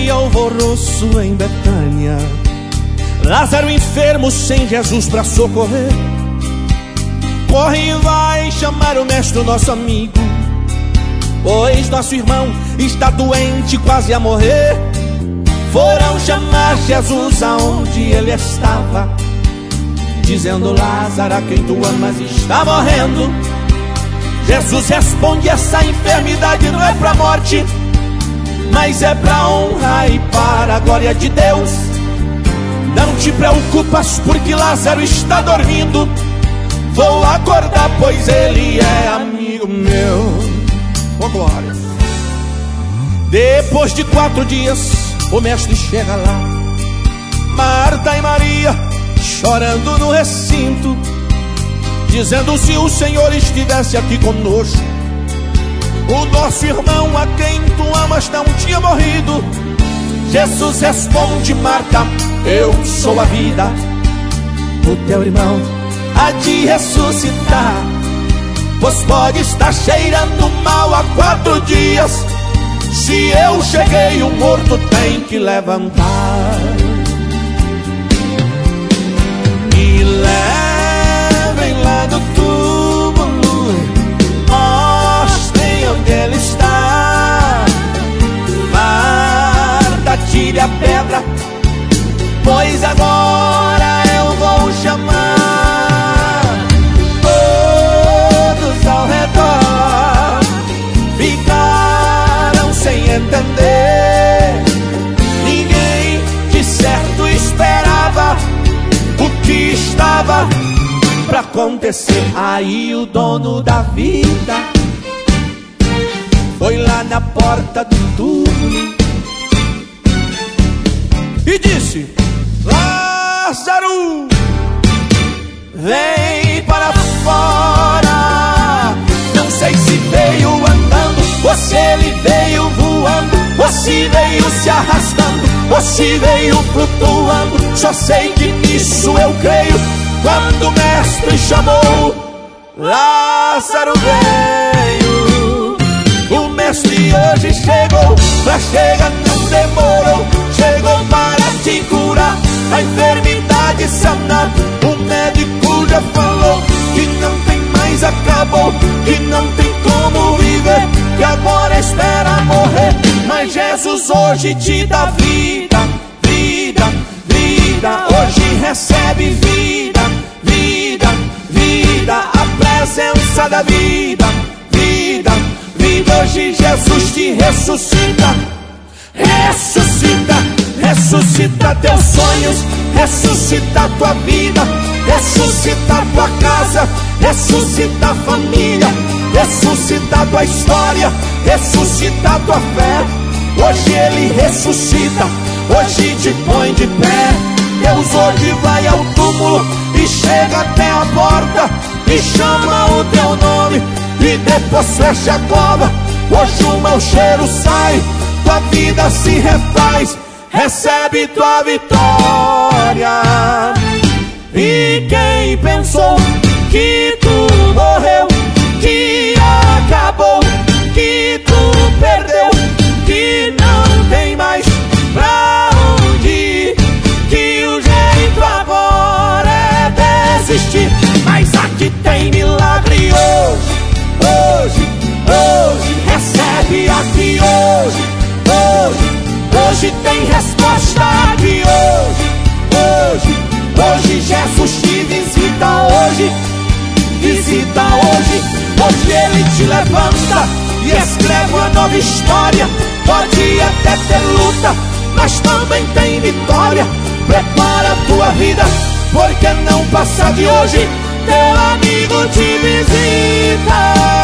grande alvoroço em Betânia. Lázaro enfermo sem Jesus pra socorrer. Corre e vai chamar o mestre, o nosso amigo, pois nosso irmão está doente, quase a morrer. Foram chamar Jesus aonde ele estava, dizendo: Lázaro, a quem tu amas está morrendo. Jesus responde: essa enfermidade não é pra morte, mas é pra honra e para a glória de Deus. Não te preocupas porque Lázaro está dormindo. Vou acordar, pois ele é amigo meu. Oh, glória. Depois de 4 dias, o mestre chega lá. Marta e Maria chorando no recinto, dizendo: se o Senhor estivesse aqui conosco, o nosso irmão a quem tu amas não tinha morrido. Jesus responde: Marta, eu sou a vida, o teu irmão há de ressuscitar. Pois pode estar cheirando mal há 4 dias, se eu cheguei, o morto tem que levantar. Me levem lá do túmulo, mostrem onde ele está. Marta, tire a pedra, pois agora eu vou chamar. Todos ao redor ficaram sem entender. Ninguém de certo esperava o que estava pra acontecer. Aí o dono da vida foi lá na porta do túmulo e disse: Lázaro, vem para fora. Não sei se veio andando, ou se ele veio voando, ou se veio se arrastando, ou se veio flutuando. Só sei que nisso eu creio. Quando o mestre chamou, Lázaro veio. O mestre hoje chegou, pra chegar não demorou. Chegou para te curar, a enfermidade sanar. O médico já falou que não tem mais, acabou, que não tem como viver, que agora espera morrer. Mas Jesus hoje te dá vida, vida, vida. Hoje recebe vida, vida, vida. A presença da vida, vida, vida. Hoje Jesus te ressuscita, ressuscita, ressuscita teus sonhos, ressuscita tua vida, ressuscita tua casa, ressuscita a família, ressuscita tua história, ressuscita tua fé. Hoje ele ressuscita, hoje te põe de pé. Deus hoje vai ao túmulo e chega até a porta e chama o teu nome e depois fecha a cova. Hoje o mau cheiro sai, tua vida se refaz, recebe tua vitória. E quem pensou que tu morreu, que acabou, que tu perdeu, que não tem mais pra onde ir, que o jeito agora é desistir. Mas aqui tem milagre hoje, hoje, hoje. Recebe aqui hoje, hoje. Hoje tem resposta aqui hoje, hoje, hoje. Jesus te visita hoje, visita hoje. Hoje ele te levanta e escreve uma nova história. Pode até ter luta, mas também tem vitória. Prepara a tua vida, porque não passa de hoje. Teu amigo te visita.